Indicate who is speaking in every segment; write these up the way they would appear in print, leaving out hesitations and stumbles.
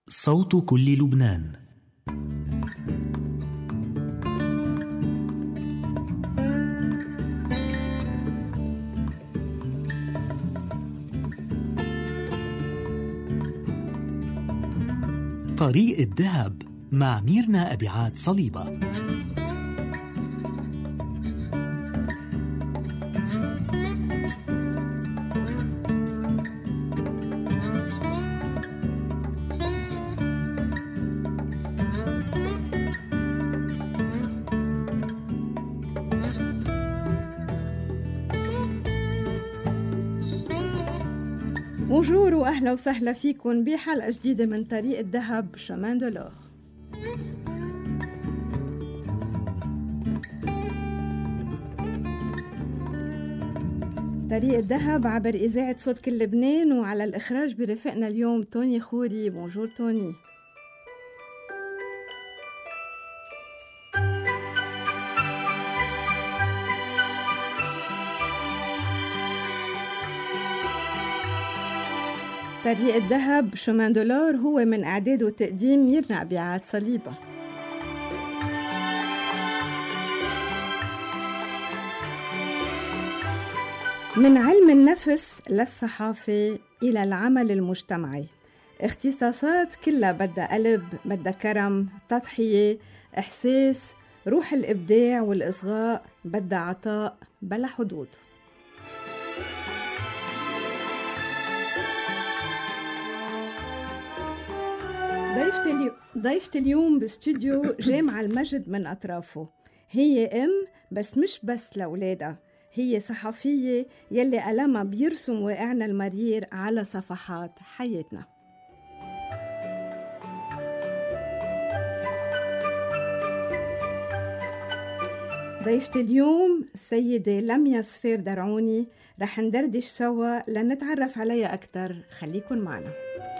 Speaker 1: صوت كل لبنان. طريق الذهب مع ميرنا أبيعات صليبة.
Speaker 2: بونجور واهلا وسهلا فيكم بحلقه جديده من طريق الذهب شمان دولار. طريق الذهب عبر اذاعه صوت كل لبنان، وعلى الاخراج برفقنا اليوم توني خوري. بونجور توني. طريق الذهب شمان دولار هو من إعداد وتقديم ميرنا أبيعات صليبة. من علم النفس للصحافة إلى العمل المجتمعي، اختصاصات كلها بدها قلب، بدها كرم، تضحية، إحساس، روح الإبداع والإصغاء، بدها عطاء بلا حدود. ضيفة اليوم باستوديو جامعة المجد من أطرافه. هي بس مش بس لأولادها، هي صحفية يلي قلمها بيرسم واقعنا المرير على صفحات حياتنا. ضيفة اليوم السيدة لميا صفير درعوني، رح ندردش سوا لنتعرف عليها أكتر. خليكن معنا.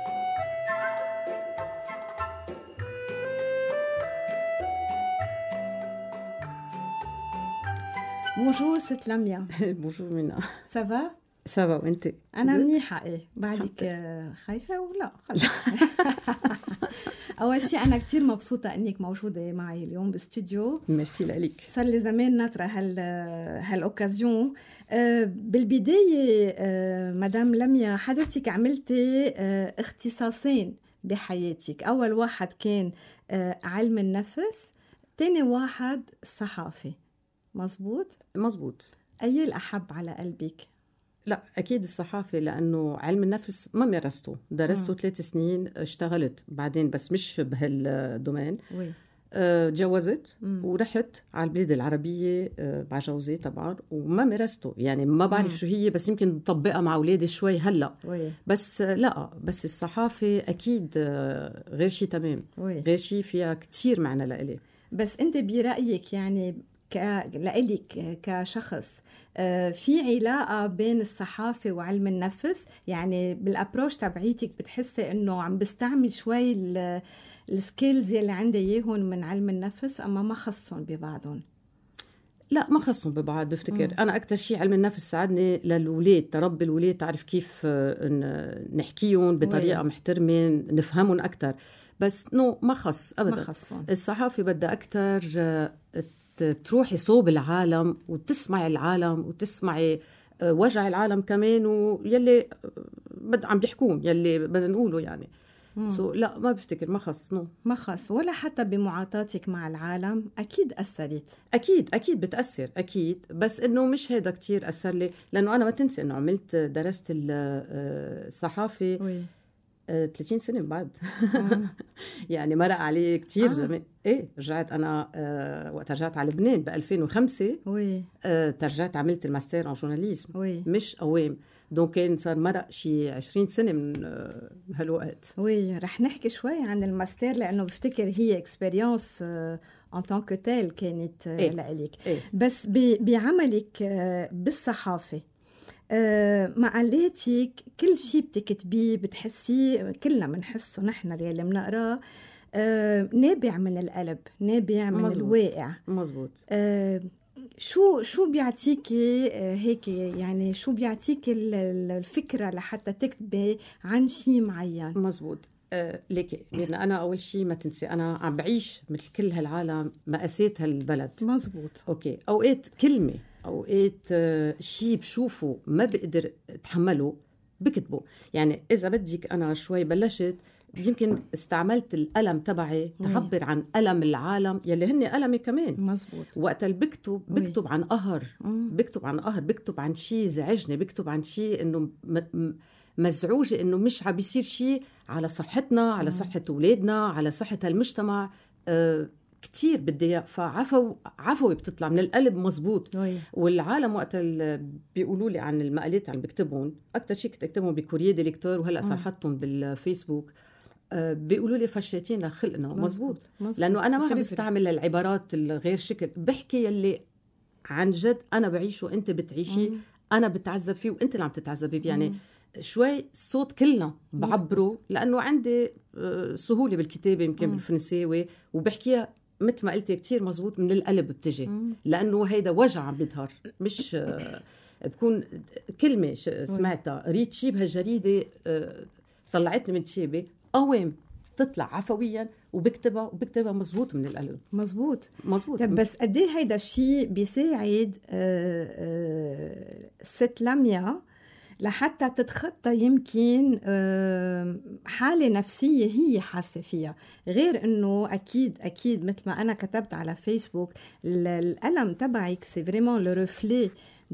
Speaker 2: بونجور ست لميا.
Speaker 3: بونجور مينا.
Speaker 2: سافا؟
Speaker 3: سافا وانت؟
Speaker 2: أنا منيحة. إيه بعدك خايفة ولا خلص؟ أول شيء أنا كتير مبسوطة إنك موجودة معي اليوم باستوديو.
Speaker 3: ميرسي لك.
Speaker 2: صار لي زمان ناطرة هالأوكازيون. بالبداية مدام لميا، حضرتك عملتي اختصاصين بحياتك. أول واحد كان علم النفس، تاني واحد الصحافة. مزبوط؟
Speaker 3: مزبوط.
Speaker 2: أي الأحب على قلبك؟
Speaker 3: لا أكيد الصحافة، لأنه علم النفس ما مارسته، درسته 3 سنين، اشتغلت بعدين بس مش بهالدومين. تجوزت ورحت على البلاد العربية مع جوزي طبعا، وما مارسته، يعني ما بعرف شو هي، بس يمكن طبقها مع أولادي شوي هلأ. بس لا، بس الصحافة أكيد غير شي تمام. غير شي فيها كتير معنى لإلي.
Speaker 2: بس أنت برأيك يعني لإلك كشخص في علاقة بين الصحافة وعلم النفس؟ يعني بالأبروش تبعيتك بتحسي إنه عم بستعمل شوي السكيلز يلي عندي إياهم من علم النفس، أما ما خصهم ببعضهم؟
Speaker 3: لا ما خصهم ببعض. بفتكر أنا أكتر شيء علم النفس ساعدني للولاد، تربي الولاد، تعرف كيف نحكيهم بطريقة محترمة، نفهمهم أكتر. بس ما خص أبدا.
Speaker 2: ما خصهم.
Speaker 3: الصحافة بدها أكتر تروحي صوب العالم وتسمعي العالم وتسمعي وجع العالم كمان، ويلي عم بيحكون يلي بدنا نقوله يعني. لا ما بفتكر ما خص.
Speaker 2: ما خص ولا حتى بمعاطاتك مع العالم أكيد أثرت.
Speaker 3: أكيد بتأثر أكيد، بس إنه مش هيدا كتير أثر لي، لأنه أنا ما تنسي إنه درست الصحافة 30 سنة بعد. يعني مرق عليه كتير زمان. إيه رجعت أنا وقت رجعت على لبنان ب2005. ترجعت عملت الماستر عن جورناليزم. مش قوام، دونك كان صار مرق شي 20 سنة من هالوقت.
Speaker 2: رح نحكي شوي عن الماستر، لأنه بفتكر هي اكسبريانس en tant que telle كانت لإلك. بس بعملك بالصحافة مقالاتك، كل شيء بتكتبيه بتحسيه، كلنا بنحسه نحن اللي بنقراه نابع من القلب، نابع من الواقع.
Speaker 3: مزبوط.
Speaker 2: شو بيعطيكي هيك، يعني شو بيعطيكي الفكرة لحتى تكتبي عن شيء معين؟
Speaker 3: مزبوط. ليكي ميرنا، أنا أول شيء ما تنسي أنا عم بعيش مثل كل هالعالم مقاسات هالبلد.
Speaker 2: مزبوط.
Speaker 3: أوكي، أوقات كلمة أوقات شيء بشوفه ما بقدر أتحمله بكتبه. يعني إذا بدك أنا شوي بلشت يمكن استعملت الألم تبعي تعبر عن ألم العالم يلي هن ألمي كمان.
Speaker 2: مزبوط.
Speaker 3: وقت اللي بكتب عن قهر، بكتب عن شيء زعجني، بكتب عن شيء إنه مزعوجة إنه مش عم بيصير شيء على صحتنا، على صحة أولادنا، على صحة المجتمع. كتير بدي فعفوي بتطلع من القلب. مزبوط. والعالم وقت بيقولوا لي عن المقالات اللي بكتبهم، أكتر شيء كنت أكتبهم بكوريer دي ليكتور وهلأ صار حطهم بالفيسبوك، بيقولوا لي فشيتين لخلقنا. مزبوط. لأنه أنا ما عم بستعمل العبارات الغير شكل، بحكي يلي عن جد أنا بعيشه وأنت بتعيشي، أنا بتعذب فيه وأنت اللي عم تتعذبي فيه. يعني شوي الصوت كلنا بعبره، لأنه عندي سهولة بالكتابة يمكن بالفرنساوي، وبحكيها مثل ما قلتي كتير مزبوط من القلب بتجي، لأنه هيدا وجع عم بيظهر، مش بكون كلمة سمعتها قريت شي بهالجريدة طلعتني من تشيبة قوام تطلع عفويا وبكتبها مزبوط من القلب.
Speaker 2: مزبوط. طب بس قد ايه هيدا الشيء بيساعد ست لميا لحتى تتخطى يمكن حالة نفسية هي حاسة فيها، غير انه اكيد مثل ما انا كتبت على فيسبوك الألم تبعك c'est vraiment le reflet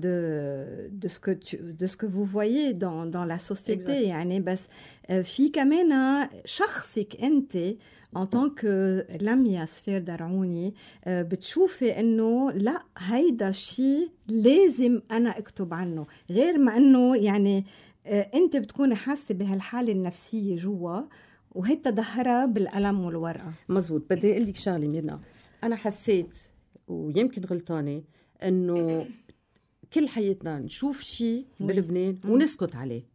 Speaker 2: de ce que vous voyez dans la société. يعني بس في كمان شخصك انت en tant que لميا سفير درعوني بتشوفي انه لا هيدا الشيء لازم انا اكتب عنه، غير ما انه يعني انت بتكوني حاسه بهالحاله النفسيه جوا وهي تظهرها بالقلم والورقه.
Speaker 3: مزبوط. بدي اقول لك شغله ميرنا، انا حسيت ويمكن غلطانه انه كل حياتنا نشوف شيء بلبنان ونسكت عليه،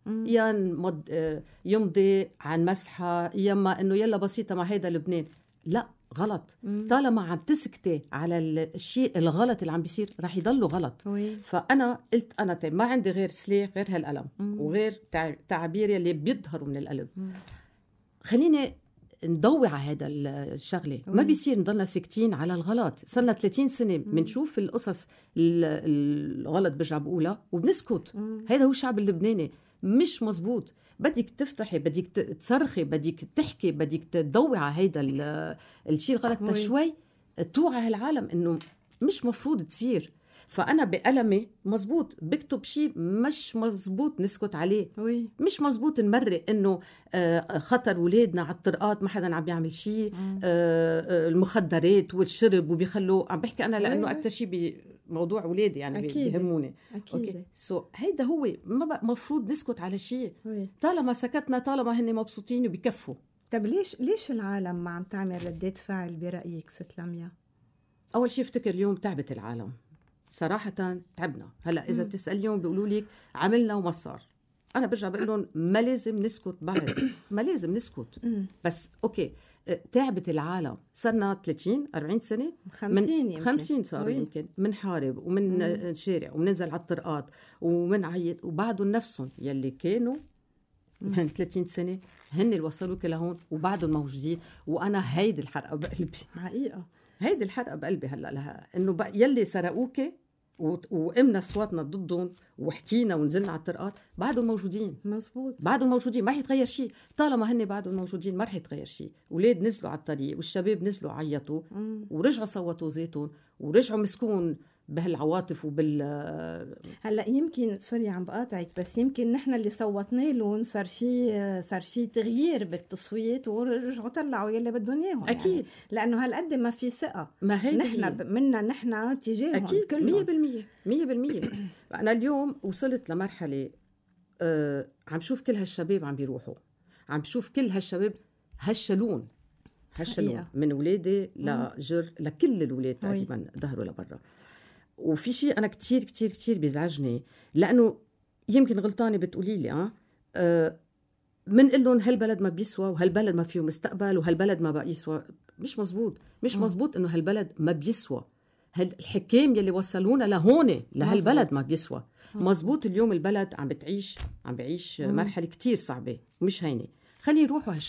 Speaker 3: يا يمضي عن مسحة، يما انه يلا بسيطة ما هيدا لبنان. لا، غلط. طالما عم تسكتي على الشيء الغلط اللي عم بيصير رح يضله غلط. فأنا قلت أنا ما عندي غير سلاح غير هالقلم وغير تعبير اللي بيظهروا من القلب. خليني نضوي على هذا الشغله. ما بيصير نضلنا ساكتين على الغلط. صرنا 30 سنه بنشوف القصص الغلط برجع بقولها وبنسكت. هذا هو الشعب اللبناني. مش مزبوط. بدك تفتحي، بدك تصرخي، بدك تحكي، بدك تضوي على هذا الشيء الغلط شوي توعي هالعالم انه مش مفروض تصير. فأنا بقلمي مزبوط بكتب شيء مش مزبوط نسكت عليه. مش مزبوط نمرق إنه خطر ولادنا على الطرقات ما حدا عم بيعمل شيء، المخدرات والشرب وبيخلوا عم بحكي أنا لأنه أكتر شيء بموضوع ولادي يعني بيهموني. أوكي. هيدا هو ما بقى مفروض نسكت على شيء. طالما سكتنا طالما هن مبسوطين وبيكفوا.
Speaker 2: طب ليش العالم ما عم تعمل ردات فعل برأيك ست لميا؟
Speaker 3: أول شيء افتكر اليوم تعبت العالم صراحة، تعبنا. هلأ إذا بتسأل اليوم بيقولوا لك عملنا وما صار، أنا برجع بقول لهم ما لازم نسكت بعد. ما لازم نسكت. بس أوكي تعبت العالم. صرنا 30-40 سنة 50 صار يمكن منحارب ومن نشارع ومننزل على الطرقات ومنعيط، وبعدهم نفسهم يلي كانوا من 30 سنة هن اللي وصلوك لهون وبعدهم موجودين. وأنا هيدي الحرقة بقلبي حقيقة. هيدي الحرقة بقلبي هلأ لها إنه يلي سرقوك وقمنا صواتنا ضدهم وحكينا ونزلنا على الطرقات بعدهم موجودين.
Speaker 2: مزبوط.
Speaker 3: بعدهم موجودين، ما رح يتغير شيء. طالما هن بعدهم موجودين ما رح يتغير شيء. ولاد نزلوا على الطريق والشباب نزلوا عيطوا ورجعوا صوتوا زيتهم ورجعوا مسكون بهالعواطف
Speaker 2: هلا يمكن سوري عم بقاطعك، بس يمكن نحن اللي صوتنا لهم صار في تغيير بالتصويت ورجعوا طلعوا يلي بدهم اياهم.
Speaker 3: اكيد يعني
Speaker 2: لانه هالقد ما في ثقه
Speaker 3: نحن
Speaker 2: منا نحن تجاههم.
Speaker 3: اكيد كلهم 100%. انا اليوم وصلت لمرحله عم شوف كل هالشباب عم بيروحوا، عم شوف كل هالشباب هالشلون من ولادي لجر لكل الولاد تقريبا ظهروا لبرا. وفي شيء أنا كتير كتير كتير بيزعجني، لأنه يمكن غلطانة بتقولي لي منقول لهم هالبلد ما بيسوى وهالبلد ما فيه مستقبل وهالبلد ما بقى يسوى. مش مزبوط. مش مزبوط إنه هالبلد ما بيسوى. الحكام يلي وصلونا لهون لهالبلد ما بيسوى. مزبوط. اليوم البلد عم بعيش مرحلة كتير صعبة ومش هينة. خلي يروحوا هالشباب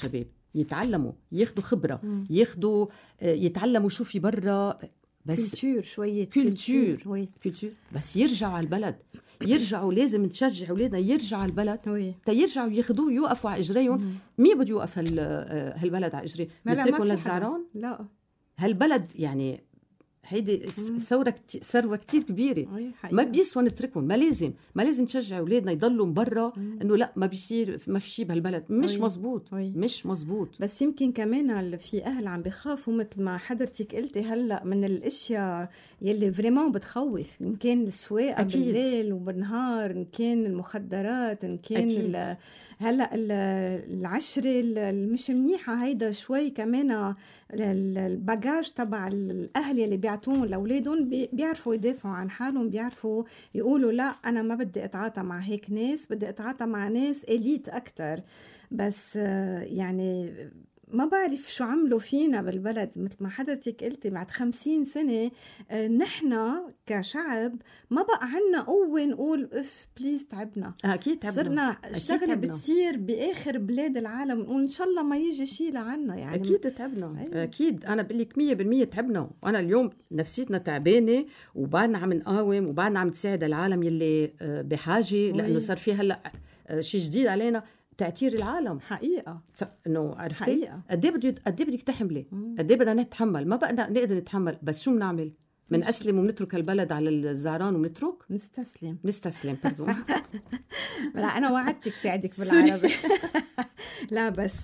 Speaker 3: يتعلموا، ياخدوا خبرة، ياخدوا يتعلموا شو في برا، بس
Speaker 2: كولتور، شوية
Speaker 3: كولتور بس يرجعوا على البلد. يرجعوا، لازم نشجع أولادنا يرجعوا على البلد يرجعوا ياخدوه، يوقفوا على إجريهم. مين بده يوقف هالبلد على إجريه؟ نتركهم للزعران؟
Speaker 2: لا، هالبلد
Speaker 3: يعني هيدي ثروة كتير كبيرة، ما بيسوى نتركهم. ما لازم نشجع أولادنا يضلوا برا، إنه لا ما بيصير، ما في شيء بهالبلد. مش مزبوط، مش مزبوط.
Speaker 2: بس يمكن كمان في أهل عم بيخافوا مثل ما حضرتك قلتي هلأ من الأشياء يلي فريمون بتخوف، إن كان السواقة بالليل وبالنهار، إن كان المخدرات، إن كان هلأ العشرة المش منيحة. هيدا شوي كمان الباجاج تبع الأهل يلي بيعطون لأولادهم، بيعرفوا يدافعوا عن حالهم، بيعرفوا يقولوا لا أنا ما بدي أتعاطى مع هيك ناس، بدي أتعاطى مع ناس إليت أكتر. بس يعني ما بعرف شو عملوا فينا بالبلد. مثل ما حضرتك قلتي بعد 50 سنة نحن كشعب ما بقى عنا قوة نقول اف بليز تعبنا.
Speaker 3: أكيد تعبنا.
Speaker 2: صرنا الشغلة بتصير بآخر بلاد العالم نقول إن شاء الله ما يجي شيء لعنا. يعني
Speaker 3: أكيد تعبنا. أكيد أنا بقلك 100% تعبنا. وأنا اليوم نفسيتنا تعبانة، وبعدنا عم نقاوم، وبعدنا عم تساعد العالم يلي بحاجة، لأنه صار في هلأ شيء جديد علينا، تأثير العالم.
Speaker 2: حقيقة
Speaker 3: انه عرفتي قد ايه بدك تحملي، قد ايه بدنا نتحمل. ما بقى نقدر نتحمل، بس شو بنعمل؟ منأسلم وبنترك البلد على الزعران وبنترك نستسلم pardon.
Speaker 2: لا أنا وعدتك ساعدك بالعربي. لا بس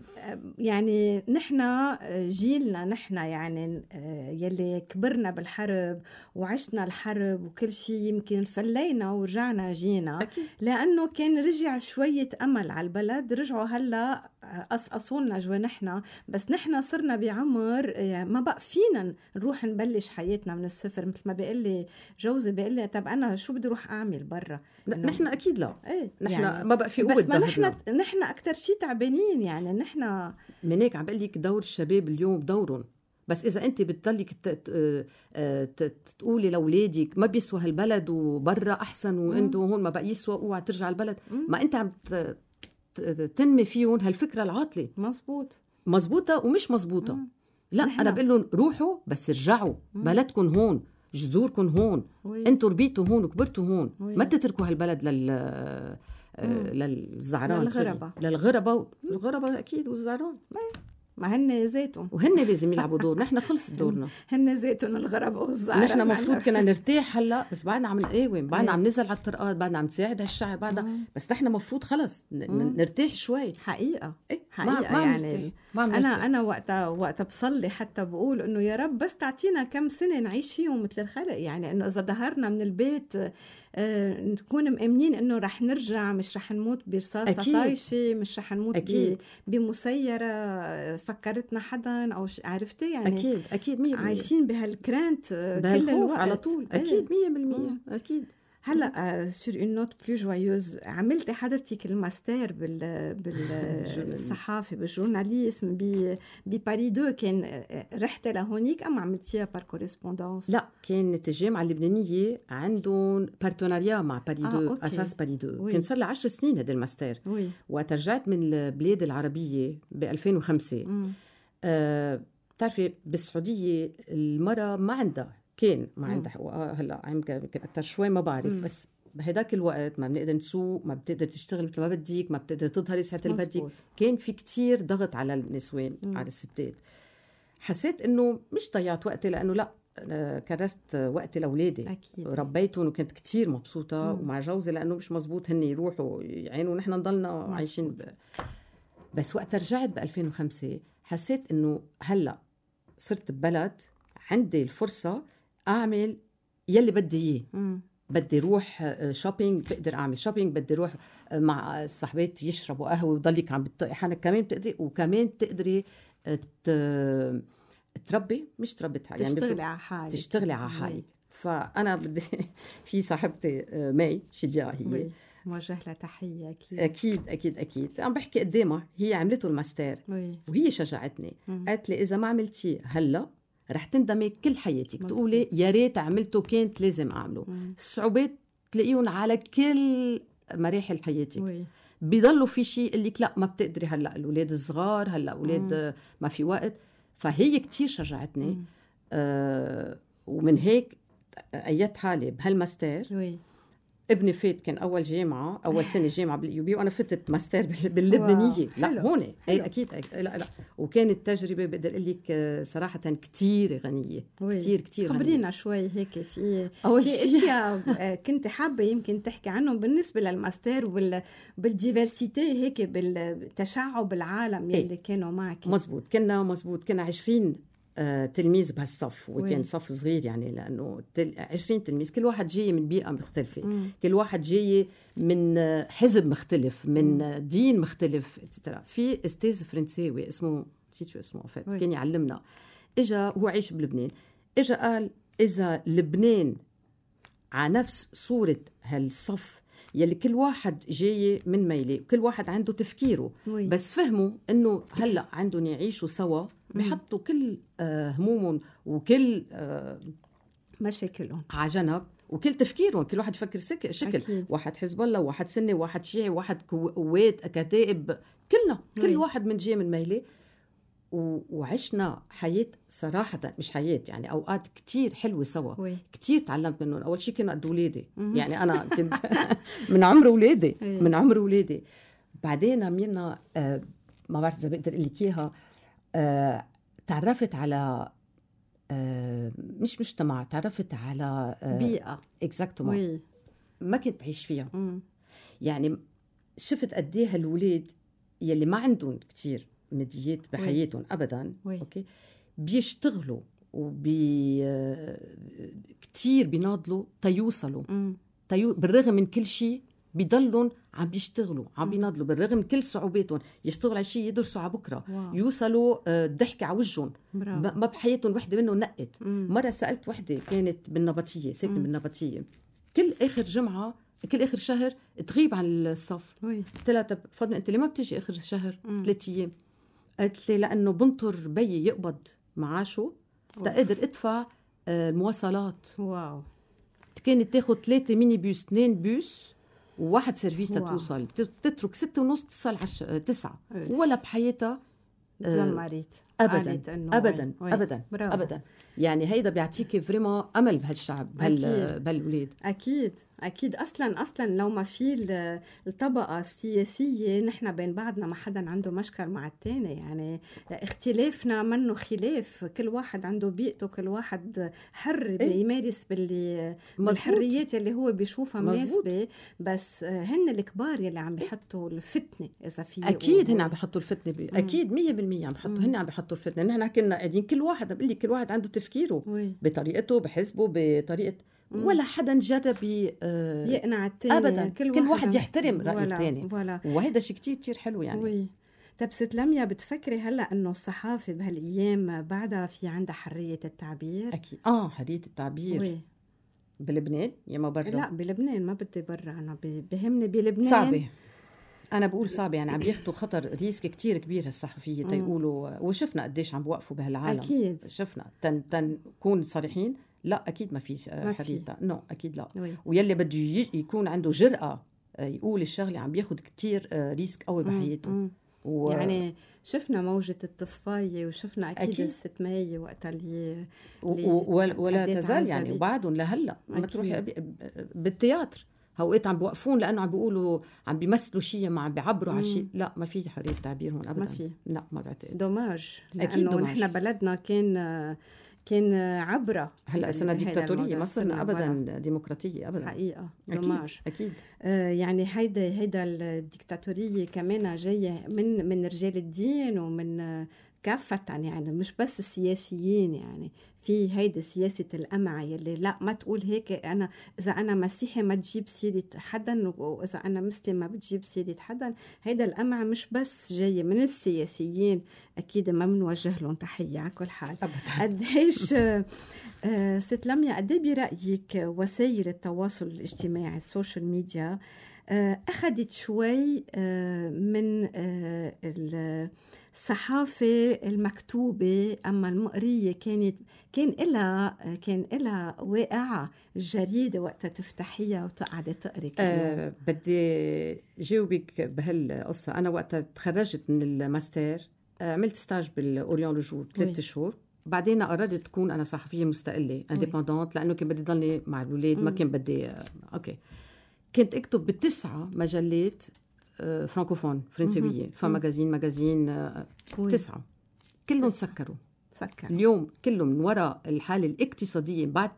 Speaker 2: يعني نحنا جيلنا، نحنا يعني يلي كبرنا بالحرب وعشنا الحرب وكل شيء، يمكن فلينا ورجعنا جينا
Speaker 3: أكيد.
Speaker 2: لأنه كان رجع شوية أمل على البلد. رجعوا هلأ أصولنا جوا نحنا، بس نحنا صرنا بعمر ما بقى فينا نروح نبلش حياتنا من الصفر. مثل ما بيقول لي جوزي، بيقول لي طب أنا شو بدي روح أعمل برا؟
Speaker 3: نحن أكيد لا. نحن
Speaker 2: يعني
Speaker 3: ما بقى في قوة.
Speaker 2: بس ما نحن أكتر شيء تعبانين. يعني نحن
Speaker 3: من هيك عم بقول لك دور الشباب اليوم دورهم. بس إذا أنت بتضلك تقولي لأولادك ما بيسوى هالبلد وبرا أحسن وأنتوا هون ما بقى يسوى، اوعى ترجع البلد، ما أنت عم تنمي فيهم هالفكرة العاطلة. مزبوطة ومش مزبوطة. لا أنا بقول لهم روحوا، بس ارجعوا. بلدكم هون، جذوركم هون، أنتوا ربيتوا هون وكبرتوا هون. ما تتركوا هالبلد للزعران، للغربة أكيد. والزعران
Speaker 2: ما هن زيتهم،
Speaker 3: وهن لازم يلعبوا دور. نحن خلص دورنا.
Speaker 2: هن زيتهم الغربة والزعران.
Speaker 3: نحن مفروض كنا نرتاح هلا، بس بعدنا عم نقاوم، بعدنا عم نزل على الطرقات، بعدنا عم نساعد هالشعب بعدنا. بس نحن مفروض خلص نرتاح شوي.
Speaker 2: حقيقة
Speaker 3: ما
Speaker 2: يعني أنا وقتها بصلي حتى بقول إنه يا رب بس تعطينا كم سنة نعيش فيهم مثل الخلق. يعني إنه إذا ظهرنا من البيت نكون مأمنين إنه رح نرجع، مش رح نموت برصاصة طايشة، مش رح نموت بمسيرة فكرتنا حدا أو عرفتي. يعني
Speaker 3: أكيد 100%
Speaker 2: عايشين بهالكرانت كل الوقت
Speaker 3: على طول. أكيد 100%. أكيد.
Speaker 2: هلا سور اون نوت بلو جويوز، عملتي حضرتك الماستر بالصحافه بالجورناليزم بباري 2. كان رحتي لهونيك ام عملتيها بار كوريسبوندونس؟
Speaker 3: لا، كانت الجامعه اللبنانيه عندهم بارتناريا مع باري 2. اساس باري 2 كان صار لي 10 سنين هذا الماستر. وقت رجعت من البلاد العربيه ب 2005 بتعرفي بالسعوديه المراه ما عندها حقوق. هلا يمكن اكثر شوي ما بعرف. بس بهداك الوقت ما بنقدر نسوق، ما بتقدر تشتغل مثل ما بدك، ما بتقدر تظهري ساعه اللي بدك. كان في كتير ضغط على النسوان، على الستات. حسيت انه مش ضيعت وقتي، لانه لا كرست وقتي لاولادي، ربيتهم وكنت كتير مبسوطه ومع جوزي، لانه مش مزبوط هن يروحوا يعينوا ونحن نضلنا عايشين بس وقت رجعت ب 2005 حسيت انه هلا صرت ببلد عندي الفرصه اعمل يلي بدي اياه. بدي روح شوبينج، بقدر اعمل شوبينج. بدي روح مع صاحباتي يشربوا قهوه وضلك عم بتطقي حالك، كمان بتقدري. وكمان بتقدري تربي، مش تربي حالك، يعني تشتغلي على حالك. فانا بدي في صاحبتي ماي شديا، هي
Speaker 2: موجه لها تحيه.
Speaker 3: اكيد عم بحكي قدامها، هي عملته الماستر وهي شجعتني. قالت لي اذا ما عملتيه هلا رح تندمي كل حياتك، تقولي يا ريت عملته، كانت لازم اعمله. الصعوبات تلاقيهم على كل مراحل حياتك. بيضلوا في شيء اللي لا ما بتقدري، هلا الأولاد الصغار، هلا أولاد ما في وقت. فهي كتير شجعتني. ومن هيك أيت حالي بهالماستر. ابني فات كان أول سنة جامعة بالإيوبي، وأنا فتت ماستر باللبنانية. لا هون أكيد لا. وكانت تجربة بقدر أقول لك صراحة كتير غنية. كتير
Speaker 2: خبرينا شوي هيك في أشياء كنت حابة يمكن تحكي عنهم بالنسبة للماستر بالديفرسيتي هيك بالتشعب العالم يلي كانوا معك.
Speaker 3: مزبوط كنا 20 تلميذ بهالصف، وكان صف صغير يعني لأنه 20 تلميذ، كل واحد جاي من بيئة مختلفة. كل واحد جاي من حزب مختلف، من دين مختلف etc. في أستاذ فرنساوي اسمه نسيت شو اسمه كان يعلمنا، إجا هو عايش بلبنان، إجا قال إذا لبنان على نفس صورة هالصف يلي كل واحد جاي من ميلة وكل واحد عنده تفكيره، بس فهموا إنه هلأ عندهم يعيشوا سوا، بيحطوا كل همومهم وكل
Speaker 2: مشاكلهم
Speaker 3: على جنب، وكل تفكيرهم كل واحد يفكر شكل أكيد. واحد حزب الله، واحد سني، واحد شيعي، واحد قوات كتائب، كل واحد من جاي من ميلة. وعشنا حياة صراحة، مش حياة يعني أوقات كتير حلوة سوا. كتير تعلمت منهم. أول شيء كانوا قد ولادي، يعني أنا كنت من عمر ولادي. بعدين عملنا ما بعرف إذا بقدر أقول لك إياها، تعرفت على مش مجتمع، تعرفت على
Speaker 2: بيئة
Speaker 3: exactement ما كنت عيش فيها. يعني شفت قد ايه هالولاد يلي ما عندهم كتير ماديات بحياتهم ابدا، اوكي، بيشتغلوا كتير بيناضلوا تيوصلوا بالرغم من كل شيء بيضلون عم بيشتغلوا، عم بيناضلوا بالرغم من كل صعوباتهم، يشتغلوا على شيء يدرسوا على بكره. يوصلوا ضحك على وجههم، ما بحياتهم وحده منهم نقت. مره سالت وحده كانت بالنبطيه، ساكنه بالنبطيه، كل اخر جمعه كل اخر شهر تغيب عن الصف. قلت لها طب فاطمه انت ليه ما بتيجي اخر الشهر 3 ايام؟ قالت لي لانه بنطر بيي يقبض معاشه تقدر ادفع المواصلات.
Speaker 2: واو.
Speaker 3: كانت تاخد 3 ميني بيوس، 2 بيوس وواحد سيرفيس تتوصل، تترك 6:30 تصل 9 ولا بحياتها
Speaker 2: تزمرت
Speaker 3: ابدا. يعني هيدا بيعطيكي فريما امل بهالشعب، بهالولاد.
Speaker 2: اكيد اصلا لو ما في الطبقه السياسيه نحن بين بعضنا ما حدا عنده مشكل مع الثاني. يعني اختلافنا منه خلاف، كل واحد عنده بيئته، كل واحد حر بيمارس بالحريات اللي هو بيشوفها مناسبه. بس هن الكبار يلي عم بيحطوا الفتنه، اذا في
Speaker 3: اكيد هن عم بيحطوا الفتنه اكيد 100% عم بيحطوا، هن عم بيحطوا الفتنه. نحن كنا قاعدين كل واحد بقول لي كل واحد عنده تفكيره بطريقته، بحسبه بطريقه، ولا حدا جرب
Speaker 2: يقنع الثاني
Speaker 3: ابدا. كل واحد يحترم راي الثاني، وهذا شيء كتير حلو يعني.
Speaker 2: طب ست لميا، بتفكري هلا انه الصحافه بهالايام بعدها في عندها حريه التعبير؟
Speaker 3: اكيد حريه التعبير. بلبنان يا ما برا؟
Speaker 2: لا بلبنان، ما بدي برا، انا بهمني بلبنان.
Speaker 3: صعبه، أنا بقول صعب، يعني عم بياخدوا خطر ريسك كتير كبير هالصحفية تيقولوا، وشفنا قديش عم بوقفوا بهالعالم.
Speaker 2: أكيد
Speaker 3: شفنا تنكون صريحين، لا أكيد ما في حرية، أكيد لا. ويلي بده يكون عنده جرأة يقول الشغلة عم بياخد كتير ريسك قوي بحياته.
Speaker 2: يعني شفنا موجة التصفاية، وشفنا أكيد الست ماي وقتها اللي
Speaker 3: ولا تزال يعني، وبعدهم لهلا ما تروحي بالتياتر هوقات عم بوقفون لأنه عم بيقولوا عم بيمثلوا شيء، ما عم بيعبروا على شيء. لا ما في حرية تعبير هون أبدا، ما في. لا ما بعتقد.
Speaker 2: دوماج، لأنه نحن بلدنا كان عبرة.
Speaker 3: هلا صرنا ديكتاتورية، ما صرنا أبدا ديمقراطية أبدا.
Speaker 2: حقيقة دوماج.
Speaker 3: أكيد.
Speaker 2: يعني هيدا الديكتاتورية كمان جاية من رجال الدين ومن كافة، يعني مش بس السياسيين. يعني في هيدا سياسة القمع يلي لا ما تقول هيك، أنا إذا أنا مسيحي ما تجيب سيرة حدا، وإذا أنا مسلم ما بتجيب سيرة حدا. هيدا القمع مش بس جاي من السياسيين، أكيد ما بنوجه لهم تحية على كل حال. قديش ست لميا، قديه برأيك وسائل التواصل الاجتماعي السوشيال ميديا أخذت شوي من الصحافة المكتوبة، أما المقرية كان إلها واقعة الجريدة وقتها تفتحيها وتقعدي تقري.
Speaker 3: بدي جاوبك بهالقصة. أنا وقتها تخرجت من الماستر عملت ستاج بالأوريون لوجور 3 شهور، بعدين قررت تكون أنا صحفية مستقلة انديبندنت، لأنه كان بدي ضلني مع الأولاد، ما كان بدي أوكي. كنت أكتب ب9 مجلات فرانكوفون فرنسوية، ماجازين 9 كلهم سكروا. اليوم كلهم من وراء الحالة الاقتصادية بعد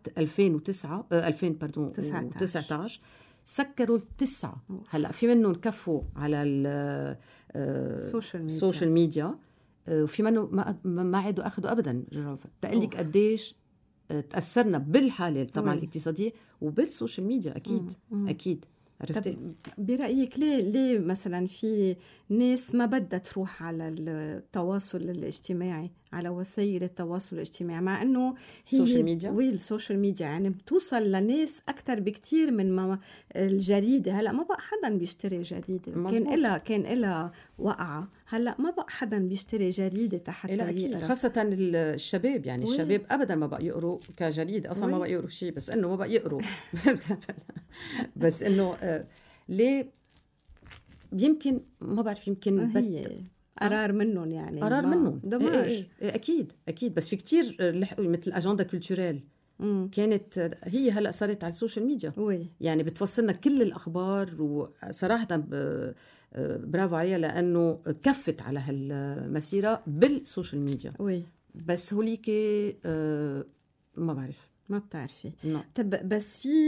Speaker 3: 2019 سكروا 9. هلأ في منهم كفوا على السوشيال ميديا، وفي منه ما عادوا أخذوا أبدا. تقلك قديش تأثرنا بالحالة طبعا الاقتصادية وبالسوشيال ميديا. أكيد عرفتي.
Speaker 2: برأيك ليه مثلا في ناس ما بدها تروح على التواصل الاجتماعي، على وسائل التواصل الاجتماعي، مع انه
Speaker 3: السوشيال ميديا
Speaker 2: السوشيال ميديا يعني بتوصل لناس اكثر بكتير من ما الجريده. هلا ما بقى حدا بيشتري جريده، كان إلها وقعه، هلا ما بقى حدا بيشتري جريده حتى يقرا،
Speaker 3: خاصه الشباب. يعني الشباب ابدا ما بقى يقروا كجريده اصلا، ما بقى يقروا شيء، بس انه ما بقى يقروا بس انه ليه؟ يمكن ما بعرف، يمكن
Speaker 2: قرار منهم، يعني
Speaker 3: قرار منهم
Speaker 2: دماج.
Speaker 3: اكيد بس في كتير مثل اجندا كولتوريل كانت هي هلا صارت على السوشيال ميديا. يعني بتوصلنا كل الاخبار، وصراحه برافو عليها لانه كفت على هالمسيره بالسوشيال ميديا. بس هوليك ما بعرف،
Speaker 2: ما بتعرفي. طب بس في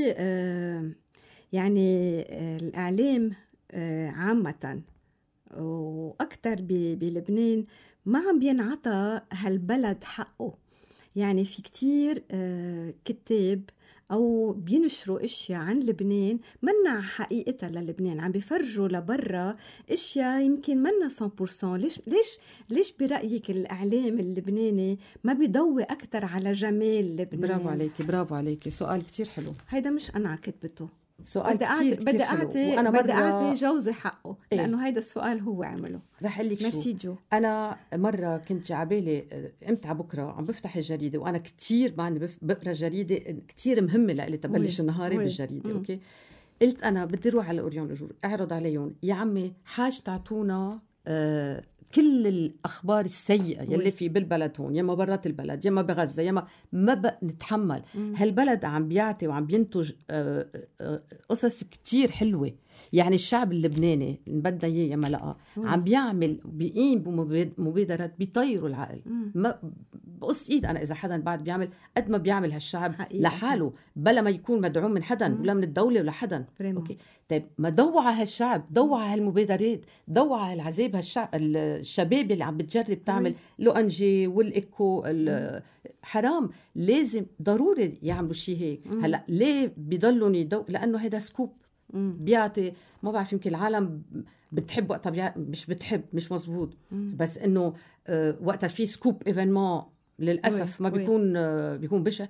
Speaker 2: يعني الإعلام عامة وأكتر بلبنان ما عم بينعطى هالبلد حقه. يعني في كتير كتاب أو بينشروا إشياء عن لبنان منا حقيقتها للبنان، عم بيفرجوا لبرا إشياء يمكن منا 100%. ليش برأيك الإعلام اللبناني ما بيضوي أكتر على جمال لبنان؟
Speaker 3: برافو عليكي، سؤال كتير حلو.
Speaker 2: هيدا مش أنا كتبته،
Speaker 3: سؤال بدي
Speaker 2: أعطي جوزي حقه، لأنه هيدا السؤال هو عمله.
Speaker 3: رح أقول لك شو. أنا مرة كنت عبالي امتى بكرة عم بفتح الجريدة، وأنا كتير بقرأ جريدة كتير مهمة لألي تبلش نهاري بالجريدة. أوكي، قلت أنا بدي روح على أوريون لوجور أعرض عليهم، يا عمي حاج تعطونا كل الأخبار السيئة يلي في بالبلد هون، يما برات البلد، يما بغزة، يما ما بقى نتحمل. هالبلد عم بيعطي وعم بينتج قصص كتير حلوة. يعني الشعب اللبناني بدنا إياه يما لقى عم بيعمل بيقيم بمبادرات بيطيروا العقل. ما بقص إيد أنا إذا حدا بعد بيعمل قد ما بيعمل هالشعب لحاله، بلا ما يكون مدعوم من حدا ولا من الدولة ولا حدا. أوكي، طيب ما دوع هالشعب، دوع هالمبادرات، دوع هالعذاب الشباب اللي عم بتجرب تعمل لو أنجي والإيكو حرام. لازم ضروري يعملوا شيء هيك. هلأ ليه بيضلون لأنه هيدا سكوب بيعطي، ما بعرف يمكن العالم بتحب وقتها مش بتحب، مش مزبوط، بس إنه وقتها في سكوب إيفينمون للأسف ما بيكون بشع،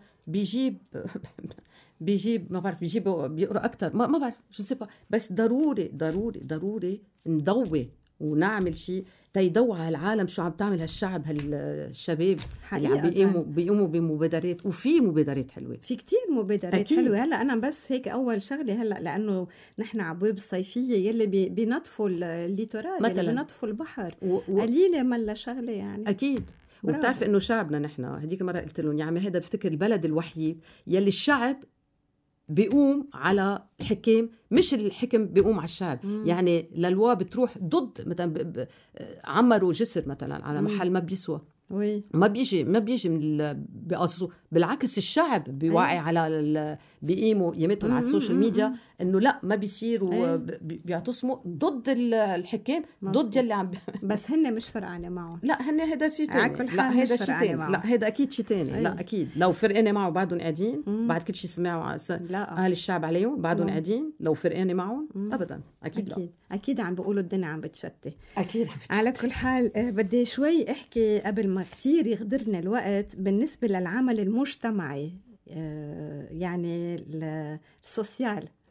Speaker 3: بيجيب ما بعرف بيقرأ أكتر، ما بعرف شو سبب. بس ضروري نضوي ونعمل شيء تيدوع العالم شو عم تعمل هالشعب، هالشباب اللي عم بيقوموا بمبادرات، وفي مبادرات حلوة،
Speaker 2: في كتير مبادرات حلوة. هلا أنا بس هيك أول شغلة هلا، لأنه نحن عبواب الصيفية يلي بينطفوا الليتورال، يلي بينطفوا البحر، قليلة ملا شغلة يعني.
Speaker 3: أكيد. وبتعرف إنه شعبنا نحن هديك مرة قلت لهم يا عمي هذا بفتكر البلد الوحيد يلي الشعب بيقوم على الحكم، مش الحكم بيقوم على الشعب. يعني للوا بتروح ضد مثلا عمروا جسر مثلا على محل ما بيسوى، ما بيجي من بيقصصوا، بالعكس الشعب بيوعي على بيقيموا يمتهم على السوشيال ميديا انه لا ما بيصير، وبيعتصموا ضد الحكام، ضد يلي عم
Speaker 2: بس هن مش فرقانه معهم.
Speaker 3: لا هن هذا شيء ثاني، لا هذا شيء ثاني، لا هذا اكيد شيء ثاني. لا اكيد لو فرقانه معه بعدهم قاعدين بعد كل شيء سمعوا اهل الشعب عليهم بعدهم قاعدين، لو فرقانه معهم ابدا اكيد لا.
Speaker 2: اكيد عم بيقولوا الدنيا عم بتشتي،
Speaker 3: اكيد عم بتشتي.
Speaker 2: على كل حال بدي شوي احكي قبل ما كتير يغدرنا الوقت بالنسبه للعمل المجتمعي، يعني السوسيال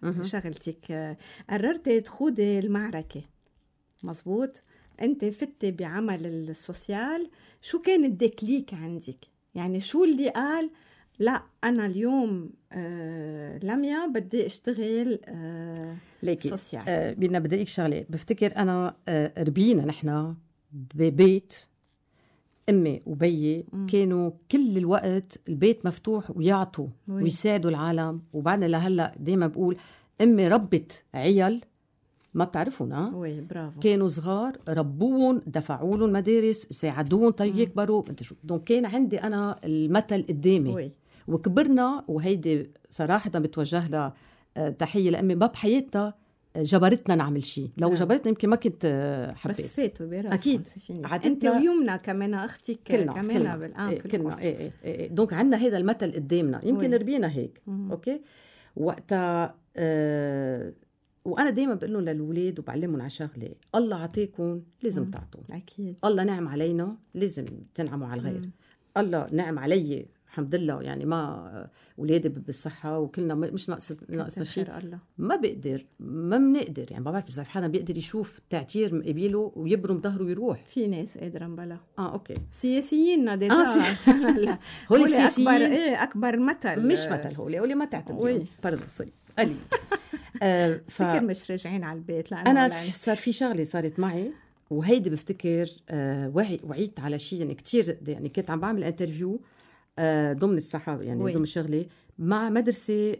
Speaker 2: شغلتك، قررتي تخوضي المعركة، مزبوط؟ أنت فتي بعمل السوسيال، شو كان الديكليك عندك؟ يعني شو اللي قال لا أنا اليوم لميا بدي أشتغل سوسيال؟
Speaker 3: بدنا بدي أقولك شغلة. بفتكر أنا ربينا نحن ببيت أمي وبيي كانوا كل الوقت البيت مفتوح ويعطوا ويساعدوا العالم. وبعدنا لهلأ دايما بقول أمي ربت عيال ما بتعرفون
Speaker 2: برافو.
Speaker 3: كانوا صغار ربوهم، دفعوا لهم مدارس، ساعدوهم يكبروا. دونك كان عندي أنا المثل قدامي وكبرنا. وهيدي صراحة بتوجه لها تحية لأمي، ما بحياتها جبرتنا نعمل شيء. لو جبرتنا يمكن ما كنت حبيت.
Speaker 2: بس فاتوا براسهم
Speaker 3: أكيد.
Speaker 2: أنت ويمنا كمان أختك كمان بالآن
Speaker 3: كلنا دونك عندنا هذا المثل قدامنا، يمكن ربينا هيك. أوكي. وقتها وأنا دايما بقول لهم للولاد وبعلمهم على شغلة، الله عطيكم لازم تعطوا.
Speaker 2: أكيد.
Speaker 3: الله نعم علينا لازم تنعموا على الغير. الله نعم علي الحمد لله، يعني ما ولادي بالصحة وكلنا مش ناقصنا شيء. ما بقدر ما بنقدر، يعني ما بعرف إذا حدا بيقدر يشوف تعتير قبيله ويبرم ظهره ويروح.
Speaker 2: في ناس قادرة بلا.
Speaker 3: أوكي.
Speaker 2: سياسيين ديجا. لا
Speaker 3: هولي سياسيين
Speaker 2: أكبر مثل.
Speaker 3: مش مثل هولي ما تعتمدوا. باردون سوري قليل.
Speaker 2: فكر مش راجعين على البيت.
Speaker 3: أنا صار في شغلة صارت معي وهيدي بفتكر وعيت على شيء يعني كتير. يعني كنت عم بعمل انترفيو ضمن الصحة، يعني ضمن شغلي مع مدرسة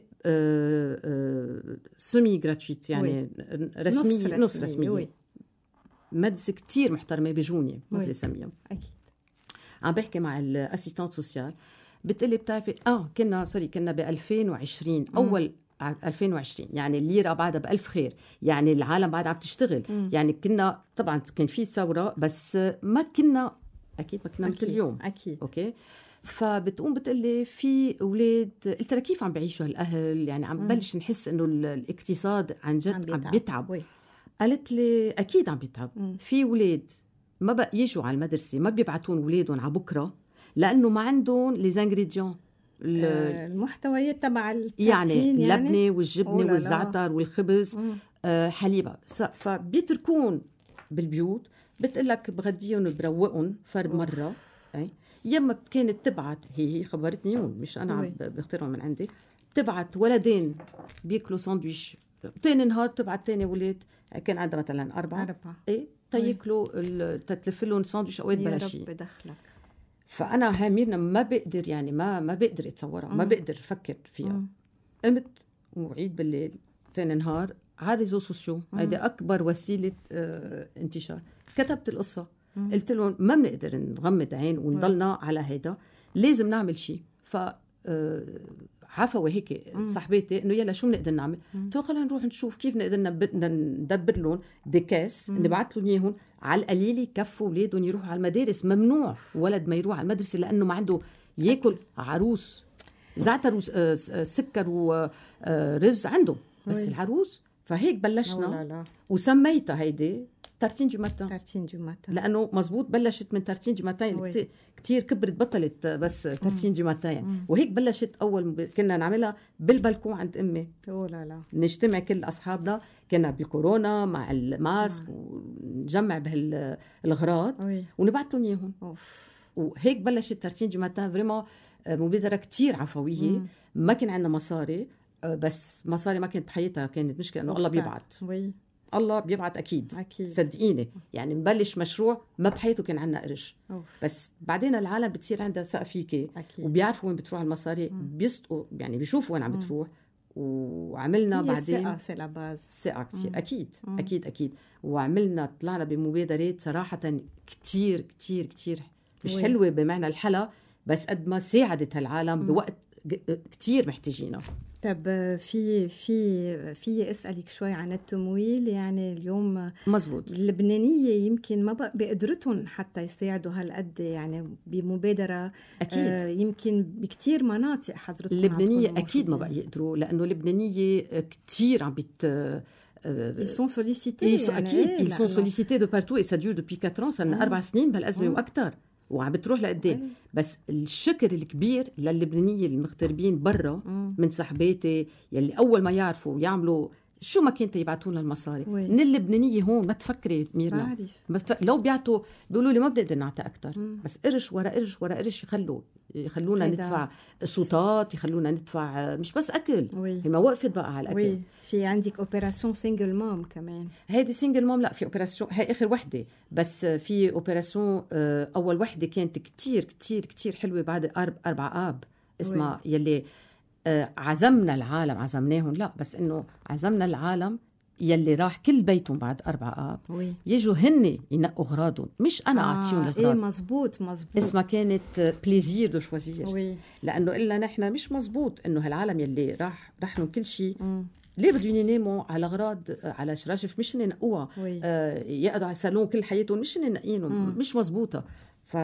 Speaker 3: سومي جراتويت، يعني رسمية نص رسمية. مدرسة كتير محترمة بجونية ما بسميها.
Speaker 2: أكيد.
Speaker 3: عم بحكي مع الأسيستانت سوسيال، بتقلي بتعرفي كنا ب 2020 أول 2020، يعني الليرة بعدها بألف خير، يعني العالم بعدها عم تشتغل. يعني كنا طبعا كان في ثورة بس ما كنا أكيد ما كنا مثل اليوم.
Speaker 2: أكيد.
Speaker 3: أوكي. فبتقوم بتقلي في أولاد، قلت لها كيف عم بعيشوا هالأهل؟ يعني عم بلش نحس إنه الاقتصاد عن جد عم بيتعب. قالت لي أكيد عم بيتعب. في أولاد ما بقى يجوا على المدرسة، ما بيبعتون أولادهم على بكرة لأنه ما عندهم les ingrédients
Speaker 2: المحتويات تبع التعتين،
Speaker 3: يعني اللبنة والجبنة والزعتر والخبز حليبة. فبيتركون بالبيوت، بتقلك بغديهم وبروقهم فرد مرة. يما كانت تبعت هي خبرتني هون مش أنا بختارهم من عندي، تبعت ولدين بياكلوا ساندويش، تاني نهار تبعت تاني ولاد كان عندها مثلا 4 تياكلوا تتلف لهم ساندويش أوقات بلا شيء.
Speaker 2: يا رب دخلك.
Speaker 3: فأنا هاميرنا ما بقدر، يعني ما بقدر أتصورها، ما بقدر أفكر فيها. قمت وعيد بالليل تاني نهار على ريزو سوسيو، هيدي أكبر وسيلة انتشار. كتبت القصة، قلت لهم ما بنقدر نغمض عين ونضلنا على هيدا، لازم نعمل شيء. عفوا هيك صاحبتي انه يلا شو بنقدر نعمل؟ قلت له خلينا نروح نشوف كيف نقدر ندبر لهم ديكاس، نبعث لهم اياهم على القليل يكفوا اولادهم يروحوا على المدارس. ممنوع ولد ما يروح على المدرسه لانه ما عنده ياكل عروس زعتر وسكر ورز عنده بس العروس. فهيك بلشنا وسميتها هيدي تارتين دو ماتان، لأنه مزبوط بلشت من تارتين دو ماتان. كتير كبرت بطلت بس تارتين دو ماتان يعني. وهيك بلشت أول كنا نعملها بالبلكون عند أمي. نجتمع كل أصحابنا، كنا بالكورونا مع الماسك ونجمع بهالغراض ونبعتهم إياهم. وهيك بلشت تارتين دو ماتان. فريما مبادرة كتير عفوية. ما كان عندنا مصاري، بس مصاري ما كانت بحياتها، كانت مشكلة إنه الله بيبعت. الله بيبعت أكيد. صدقيني يعني نبلش مشروع ما بحياته كان عنا قرش. بس بعدين العالم بتصير عندها ثقة فيكي وبيعرفوا وين بتروح المصاري، بيصدقوا يعني بيشوفوا وين عم بتروح. وعملنا بعدين ثقة كتير. أكيد. وعملنا طلعنا بمبادرات صراحة كتير كتير كتير مش حلوة بمعنى الحلا، بس قد ما ساعدت هالعالم بوقت كتير محتاجينه.
Speaker 2: طب في أسألك شوي عن التمويل. يعني اليوم
Speaker 3: مزبوط
Speaker 2: اللبنانية يمكن ما بقدرتهم حتى يساعدوا هالقد، يعني بمبادرة
Speaker 3: أكيد.
Speaker 2: يمكن بكتير مناطق حضرتكم
Speaker 3: اللبنانية أكيد ما بقى يقدروا، لأنه اللبنانية كتير عم
Speaker 2: ils sont sollicités.
Speaker 3: ils sont sollicités de partout et ça dure depuis 4 ans. صار لنا 4 سنين بهالأزمة وأكتر. وعم بتروح لقدام. بس الشكر الكبير للبنانية المغتربين برا من صحباتي يلي أول ما يعرفوا يعملوا شو ما كنت يبعتون المصاري من اللبنانية هون. ما تفكري ميرنا لو بيعطوا بيقولوا لي ما بنقدر نعطي أكتر، بس قرش ورا قرش ورا قرش يخلونا ندفع صوتات، يخلونا ندفع مش بس أكل. هي ما وقفت بقى على الأكل.
Speaker 2: في عندك أوبراسيون سينجل مام كمان.
Speaker 3: هيدي سينجل مام لا، في أوبراسيون هي آخر وحدة، بس في أوبراسيون أول وحدة كانت كتير كتير كتير حلوة بعد 4 آب اسمها يلي عزمنا العالم، عزمناهم لا بس إنه عزمنا العالم يلي راح كل بيتهم بعد 4 آب يجوا هن ينقوا أغراضهم، مش أنا أعطيهم الأغراض.
Speaker 2: إيه مزبوط.
Speaker 3: اسمها كانت بليزير دو شوازير. لأنه إلا نحن مش مزبوط إنه هالعالم يلي راح لهم كل شيء ليه بدهم يناموا على أغراض على شراشف مش ينقوها، يقعدوا على صالون كل حياتهم مش ينقينهم، مش مزبوطة. ف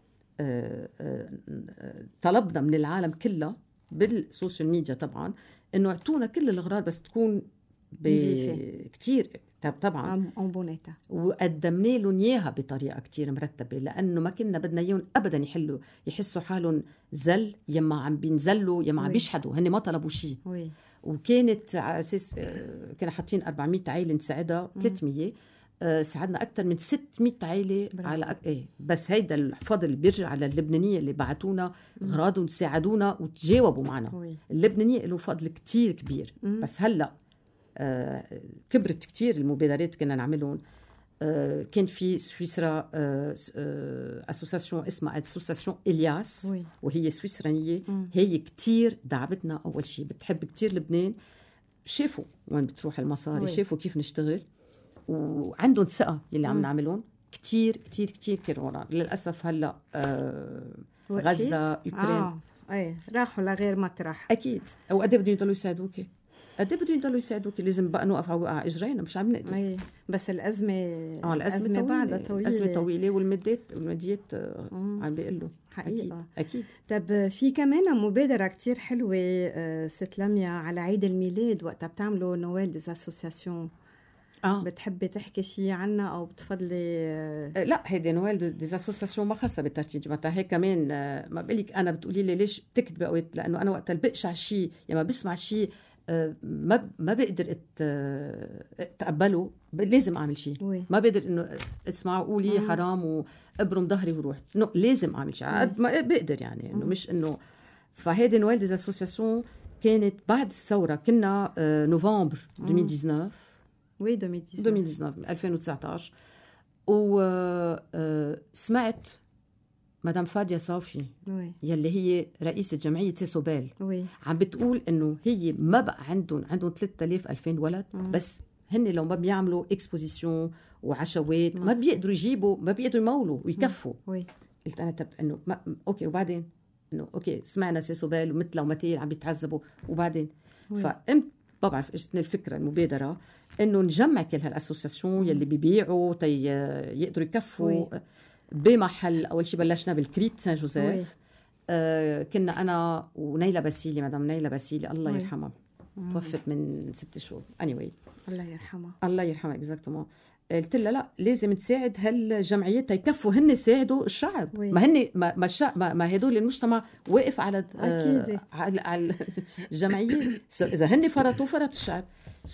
Speaker 3: طلبنا من العالم كله بالسوشيال ميديا طبعا إنه اعطونا كل الأغراض بس تكون كتير طبعا وقدمنا لهم اياها بطريقه كتير مرتبه، لانه ما كنا بدنا اياهم ابدا يحسوا حالهم زل يما عم بينزلوا يما عم بيشحدوا، هن ما طلبوا شيء. وكانت على اساس كنا حاطين 400 عائله نساعدها 300 ساعدنا اكثر من 600 عائله على بس هيدا الفضل اللي بيرجع على اللبنانيه اللي بعتونا اغراضهم ساعدونا وتجاوبوا معنا. اللبنانيه له فضل كتير كبير. بس هلا كبرت كتير المبادرات كنا نعملهم. كان في سويسرا أسوساسيون اسمها أسوساسيون إلياس وهي سويسرانية. هي كتير دعبتنا. أول شيء بتحب كتير لبنان، شافوا وين بتروح المصاري، شافوا كيف نشتغل وعندهم ثقة يلي عم نعملون. كتير كتير كتير كورونا للأسف هلأ غزة يوكرين
Speaker 2: راحوا لغير مطرح
Speaker 3: أكيد. وقد بدهم يضلوا يساعدوكي، قد بدهم يضلوا يساعدوك، لازم بقى نوقف على اجرينا، مش عم نقدر.
Speaker 2: بس الازمه بعدها طويله،
Speaker 3: الازمه طويله والمديات عم بيقولوا
Speaker 2: حقيقه
Speaker 3: اكيد.
Speaker 2: طب في كمان مبادره كتير حلوه ست لميا على عيد الميلاد وقتها بتعملوا نويل ديز اسوسياسيون. بتحبي تحكي شيء عنها او بتفضلي؟
Speaker 3: لا هيدي نويل ديز اسوسياسيون ما خاصه بالترتيب متى هيك كمان. ما بقلك انا بتقولي لي ليش بتكتبي اوقات، لانه انا وقت بقشع شيء لما بسمع شيء ما بقدر اتقبله، لازم اعمل شيء. ما بقدر انه اسمعوا قولي حرام وابرم ظهري وروح، لازم اعمل شيء قد ما بقدر يعني انه مش انه. فهيدي نويل ديز اسوسياسيون كانت بعد الثوره، كنا نوفمبر 2019 2019 وسمعت مدام فادية صافي يلي هي رئيسة جمعية سيسوبال عم بتقول انه هي ما بقى عندهم 3000 ولد بس هن لو ما بيعملوا اكسبوزيسيون وعشوات ما بيقدروا يجيبوا، ما بيقدروا يمولوا ويكفوا. قلت انا طب انه اوكي وبعدين انه اوكي سمعنا سيسوبال ومثله ومتيل عم بيتعذبوا وبعدين فقمت ما بعرف اجتني الفكره المبادره انه نجمع كل هالاسوسياسيون يلي بيبيعوا يقدروا يكفوا بمحل. أول شيء بلشنا بالكريت سان جوزيف. كنا أنا ونيلة باسيلي، مدام نيلة باسيلي الله يرحمها، توفت من 6 شهور anyway. الله يرحمها exactement. قلت لها لا لازم تساعد هالجمعيات يكفوا هن يساعدوا الشعب. ما هن ما هدول المجتمع واقف على على الجمعيات. إذا هن فرط الشعب.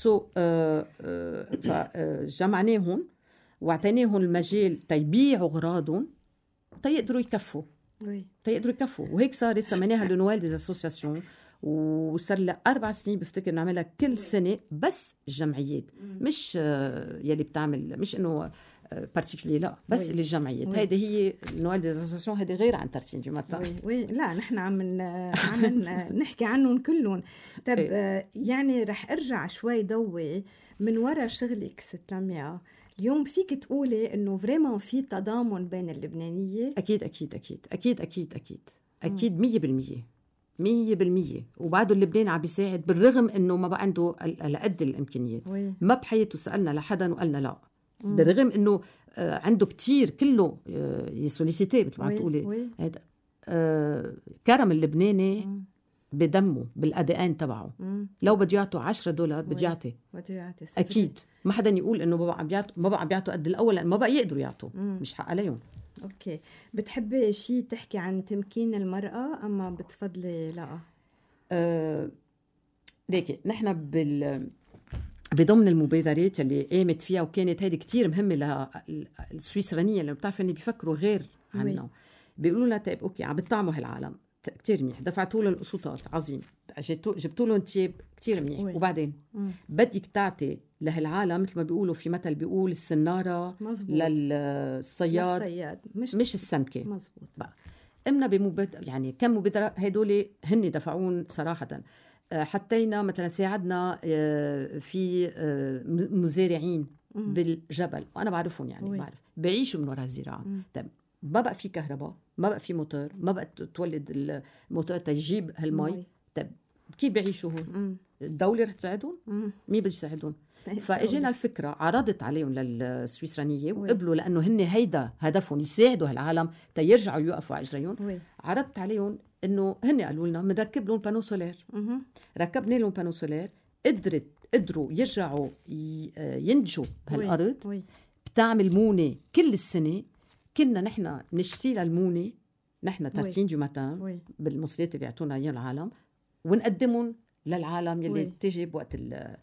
Speaker 3: فجمعناهم واعطيناهم المجال تيبيعوا أغراضهم تيقدروا يكفوا. وهيك صارت سميناها لنويل ديز اسوسياسيون، وصار لها 4 سنين بفتكر نعملها كل سنة. بس الجمعيات مش يلي بتعمل مش إنه بارتيكولي لا بس للجمعيات. هيدي هي نويل ديز اسوسياسيون، هيدي غير عن ترتين جمعتها.
Speaker 2: لا نحن عم نحكي عنهم كلهم. طب يعني رح ارجع شوي ضوي من وراء شغلك ست لميا. اليوم فيك تقولي انه فريمون في تضامن بين اللبنانيه؟
Speaker 3: اكيد اكيد اكيد اكيد اكيد اكيد اكيد 100%. وبعده اللبنان عم بيساعد بالرغم انه ما بقى عنده على قد الامكانيات. ما بحياته سالنا لحدا وقالنا لا. بالرغم انه عنده كتير كله يسوليسيتي مثل ما تقولي. هذا كرم اللبناني بدمه بالأديان تبعه. لو بده يعطوا $10 بده يعطي اكيد. ما حدا يقول انه ما بقى عم بيعطوا قد الاول، لان ما بقى يقدروا يعطوا. مش حق عليهم.
Speaker 2: اوكي، بتحبي شيء تحكي عن تمكين المرأة اما بتفضلي لا؟
Speaker 3: ليكي نحن بضمن المبادرات اللي قامت فيها وكانت هذه كتير مهمة للسويسرانية اللي بتعرف اني بيفكروا غير عنا. بيقولوا لنا طيب اوكي عم بتطعموا هالعالم كتير منيح، دفعتوا لهم قسطات عظيم، جبتوا لهم تياب كتير منيح، وبعدين بدك تعطي لهالعالم مثل ما بيقولوا في مثل بيقول السنارة للصياد مش السمكة.
Speaker 2: مزبوط.
Speaker 3: قمنا يعني كم مبادرة هدول هن دفعون صراحة. حطينا مثلا ساعدنا في مزارعين بالجبل وانا بعرفهم يعني بعرف بيعيشوا من وراء الزراعه. طيب ما بقى في كهرباء، ما بقى في موتور، ما بقى تولد الموتور تجيب هالمي. طيب كيف بيعيشوا هون؟ الدوله رح تساعدهم؟ مين بده يساعدهم؟ فاجينا الفكره عرضت عليهم للسويسرانيه وقبلوا لانه هن هيدا هدفهم يساعدوا هالعالم تيرجعوا يوقفوا على اجريهم. عرضت عليهم انه هن قالوا لنا بنركب لهم بانو سولير. ركبنا لهم بانو سولير، قدروا يرجعوا ينتجوا بهالارض. بتعمل مونه كل السنه. كنا نحن نشتري للمونه نحن 30 جمعتين بالمصريات اللي يعطونا اياهم العالم ونقدمهم للعالم يلي تيجي بوقت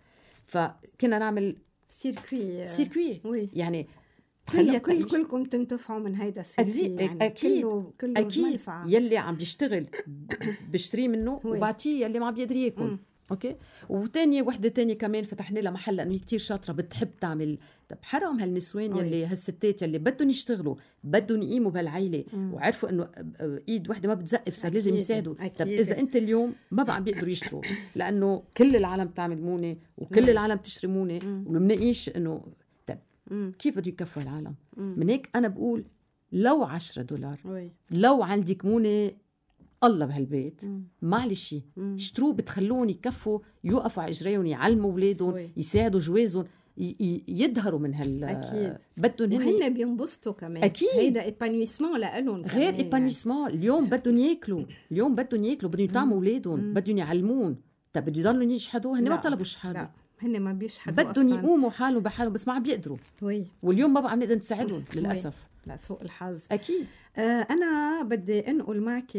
Speaker 3: فكنا نعمل سيركوي يعني
Speaker 2: كلكم تنتفعوا من هيدا السيركوي يعني.
Speaker 3: أكيد
Speaker 2: منفعة.
Speaker 3: يلي عم بيشتغل بشتري منه وبعطيه يلي ما بيقدر ياكل. اوكي. وتانية وحده تانية كمان فتحنا لها محل لانه هي كتير شاطره بتحب تعمل. طب حرام هالنسوان يلي هالستات يلي بدهم يشتغلوا بدهم يقيموا بهالعيله وعرفوا انه ايد وحده ما بتزقف صار لازم يساعدوا. طب اذا انت اليوم ما بقى عم بيقدروا يشتروا لانه كل العالم تعمل مونه وكل العالم تشتري مونه ومنقيش انه طب كيف بده يكفوا العالم؟ من هيك انا بقول لو $10 لو عندك مونه الله بهالبيت معلش اشتروه بتخلون يكفوا يوقفوا على اجريهم يعلموا اولادهم يساعدوا جوازهم يظهروا من
Speaker 2: اكيد
Speaker 3: بدهم
Speaker 2: هن بينبسطوا كمان.
Speaker 3: أكيد.
Speaker 2: هيدا ايبانويسمون لهم
Speaker 3: غير ايبانويسمون يعني. اليوم بدهم ياكلوا بدهم يطعموا اولادهم بدهم يعلمون. طب بده يضلوا يشحدوا هن ما طلبوا الشهاده.
Speaker 2: لا هن ما بيشحدوا
Speaker 3: بدهم يقوموا حالهم بحالهم بس ما عم بيقدروا. واليوم ما بقى عم نقدر نساعدهم للاسف.
Speaker 2: لا سوء الحظ.
Speaker 3: اكيد.
Speaker 2: انا بدي انقل معك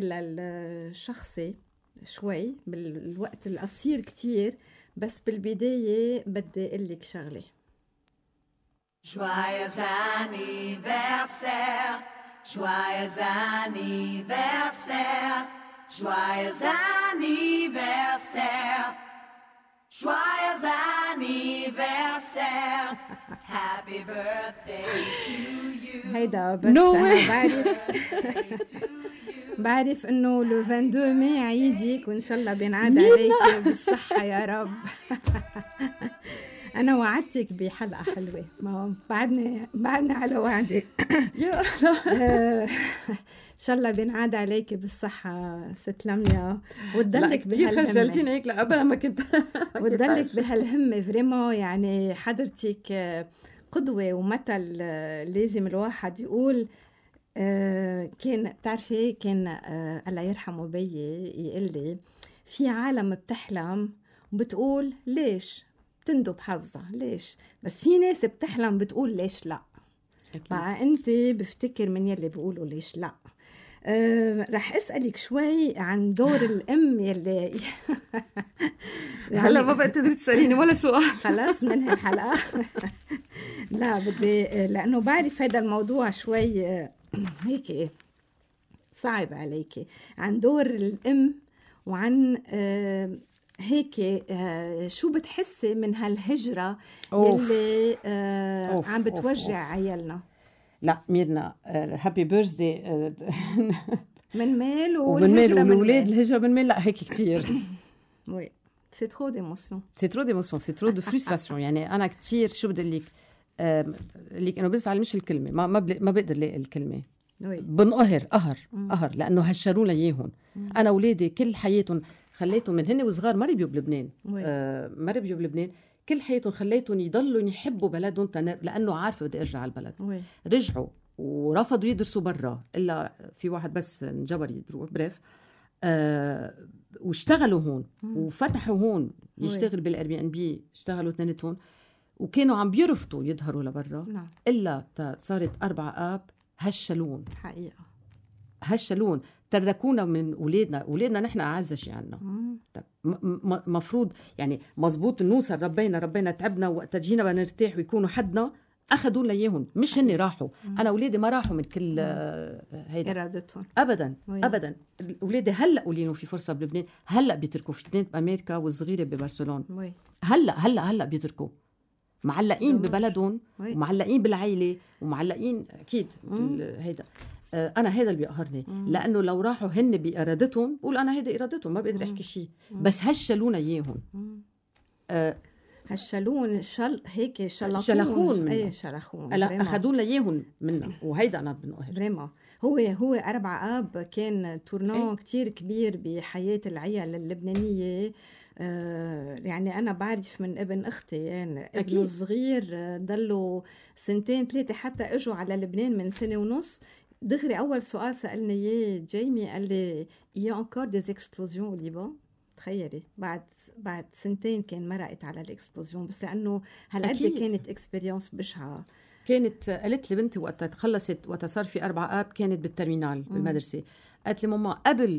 Speaker 2: للشخصي شوي بالوقت القصير كتير بس بالبدايه بدي اقول لك شغله. Joyeux anniversaire, joyeux anniversaire, joyeux anniversaire, joyeux anniversaire, happy birthday to you. هيدا بس أنا بعرف إنه لو 22 ماي عيدك وإن شاء الله بينعاد عليك بالصحة يا رب. أنا وعدتك بحلقة حلوة ما بعدنا على وعدي. إن شاء الله بينعاد عليك بالصحة ست لميا وتضلك
Speaker 3: بهالهمة. خجلتيني هيك لا أبدا ما كنت
Speaker 2: وتضلك بهالهمة فريمو يعني حضرتك قدوة ومثل لازم الواحد يقول. كان تعرفي كان الله يرحمه بيي يقول لي في عالم بتحلم وبتقول ليش بتندب حظها ليش بس في ناس بتحلم بتقول ليش لا. بقى انت بفتكر من يلي بيقولوا ليش لا. رح أسألك شوي عن دور الأم يلي
Speaker 3: هلا ما بقى تقدري تسأليني ولا سؤال.
Speaker 2: خلاص من هالحلقة. لا بدي لأنه بعرف هذا الموضوع شوي هيك صعب عليكي عن دور الأم وعن هيك شو بتحسي من هالهجرة يلي عم بتوجع عيالنا.
Speaker 3: لا ميرنا هابي بيرثدي
Speaker 2: من مال
Speaker 3: والولاد الهجرة من مال لا هيك كتير.
Speaker 2: وي سي ترو ديموسيون
Speaker 3: سي ترو دو فرستراسيون. يعني أنا كتير شو بدي لك ليك إنه بس على مش الكلمة ما بقدر لاقي الكلمة. بنقهر قهر لأنه هشرونا إياهم. أنا ولادي كل حياتهم خليتهم من هن وصغار ما ربيوا بلبنان كل حياتهم خليتهم يضلوا يحبوا بلدهم لأنه عارفة بدي أرجع على البلد. رجعوا ورفضوا يدرسوا برا إلا في واحد بس انجبر يروح بريف. واشتغلوا هون وفتحوا هون يشتغل بالأير بي اشتغلوا اثنيناتهم وكانوا عم بيرفضوا يظهروا لبرا إلا صارت 4 آب هالشلون
Speaker 2: حقيقة
Speaker 3: هالشلون تركونا من أولادنا نحن أعز شيء عنا. مفروض يعني مزبوط نوصل ربينا تعبنا وقت جينا بنرتاح ويكونوا حدنا أخذوا لنا إياهم، مش هني راحوا. أنا أولادي ما راحوا من كل هيدا
Speaker 2: إرادتهم
Speaker 3: أبدا أبدا. أولادي هلأ قولينوا في فرصة بلبنان، هلأ بيتركوا في اثنين بأمريكا والصغيرة ببرشلونة. هلأ بيتركوا معلقين ببلدهم ومعلقين بالعيلة ومعلقين أكيد هيدا. أنا هذا اللي بيقهرني، لأنه لو راحوا هن بإرادتهم بقول أنا هيدا إرادتهم ما بقدر أحكي شيء، بس هالشلونا إياهم
Speaker 2: هالشلون هيك
Speaker 3: شلخون
Speaker 2: أي شلخون
Speaker 3: أخذوا لنا إياهم منا، وهيدا أنا بنقهر
Speaker 2: بريما. هو 4 آب كان تورنون كتير كبير بحياة العيال اللبنانية. يعني أنا بعرف من ابن أختي يعني ابنه الصغير ضلوا 2-3 حتى إجوا على لبنان من 1.5 سنة. دغري أول سؤال سألني إياه جيمي قال لي يا أنكار ديز إكسبلوزيون أو ليبان. تخيلي بعد 2 كان مرقت على الإكسبلوزيون، بس لأنه هالقد كانت إكسبرينس بشعة.
Speaker 3: كانت قالت لي بنتي وقت تخلصت وقت صار في 4 آب كانت بالترمينال بالمدرسة، قالت لي ماما قبل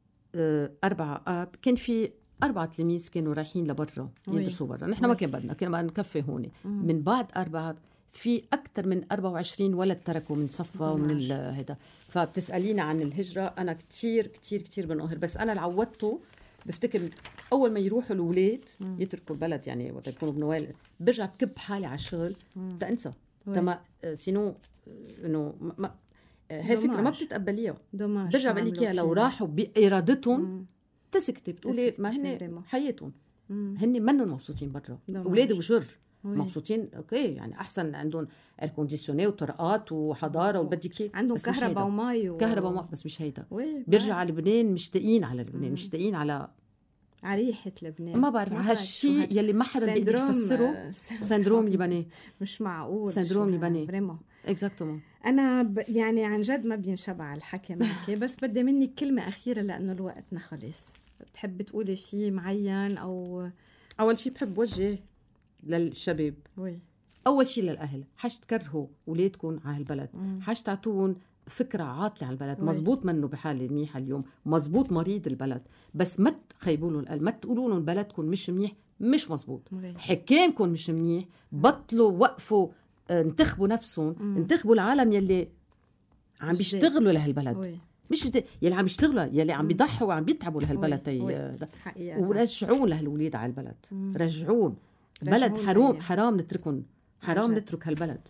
Speaker 3: 4 آب كان في 4 تلاميذ كانوا رايحين لبرا يدرسوا برا، نحن ما كان بدنا، كنا نكفي هون. من بعد 4 في أكثر من 24 ولد تركوا من صفة ومن هذا. فبتسألينا عن الهجرة، أنا كتير كتير كتير بنقهر، بس أنا العودته بفتكر أول ما يروحوا الأولاد يتركوا البلد يعني وقت يكونوا بنوال برجع بكب حالي على الشغل تا أنسى تما سينو إنه هاي فكرة ما بتتقبليها. برجع بقليك إياها لو راحوا بإرادتهم تسكتي بتقولي ما هن حياتهم هن منهم مبسوطين برا. أولادي وجر مبسوطين اوكي يعني احسن عندهم اير كونديشنير وطرقات وحضاره وبدك
Speaker 2: عندهم كهرباء ومي
Speaker 3: كهرباء ومي، بس مش هيدا. بيرجع على لبنان مشتاقين على لبنان، مشتاقين على
Speaker 2: ريحه لبنان.
Speaker 3: ما بعرف هالشيء يلي ما حدا بيقدر يفسره. سندروم لبناني
Speaker 2: مش معقول.
Speaker 3: سندروم لبناني
Speaker 2: فريمون
Speaker 3: اكزاكتومون.
Speaker 2: انا يعني عن جد ما بينشبع الحكي معك بس بدي منك كلمه اخيره لانه الوقتنا خلص. بتحب تقولي شيء معين او؟
Speaker 3: اول شيء بحب وجه للشباب أول شيء للأهل، حاش تكرهوا أولادكم على هالبلد، حاش تعطوهم فكرة عاطلة على البلد. مزبوط منه بحالة منيحة اليوم، مزبوط مريض البلد، بس ما تخيبوا لهم القلب، ما تقولوا لهم بلدكم مش منيح، مش مزبوط. حكامكم مش منيح، بطلوا وقفوا انتخبوا نفسهم، انتخبوا العالم يلي عم بيشتغلوا لهالبلد، مش يلي عم يشتغلوا يلي عم بيضحوا وعم بيتعبوا لهالبلد ورجعون لهالولاد على البلد. رجعون بلد حرام نتركهم، حرام نترك هالبلد.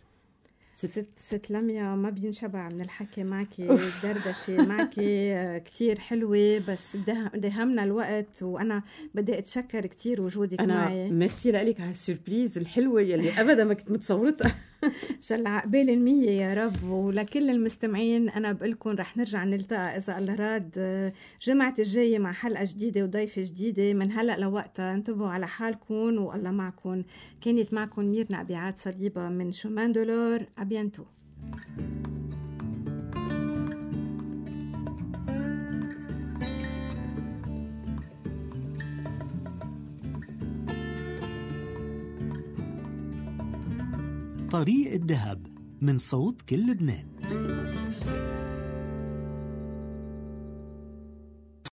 Speaker 2: ست لميا ما بينشبع من الحكي معكي، دردشة معكي كتير حلوة، بس دهمنا الوقت وأنا بدي أتشكر كتير وجودك معي.
Speaker 3: أنا ميرسي لك على السوربريز الحلوة يلي أبدا ما كنت متصورتها.
Speaker 2: شل عقبال 100 يا رب. ولكل المستمعين أنا بقولكم رح نرجع نلتقى إذا الله راد جمعة الجاية مع حلقة جديدة وضيفة جديدة. من هلأ لوقتها انتبهوا على حالكم والله معكم. كانت معكم ميرنا أبيعات صليبة من شومان دولار. أبيانتو.
Speaker 1: طريق الذهب من صوت كل لبنان.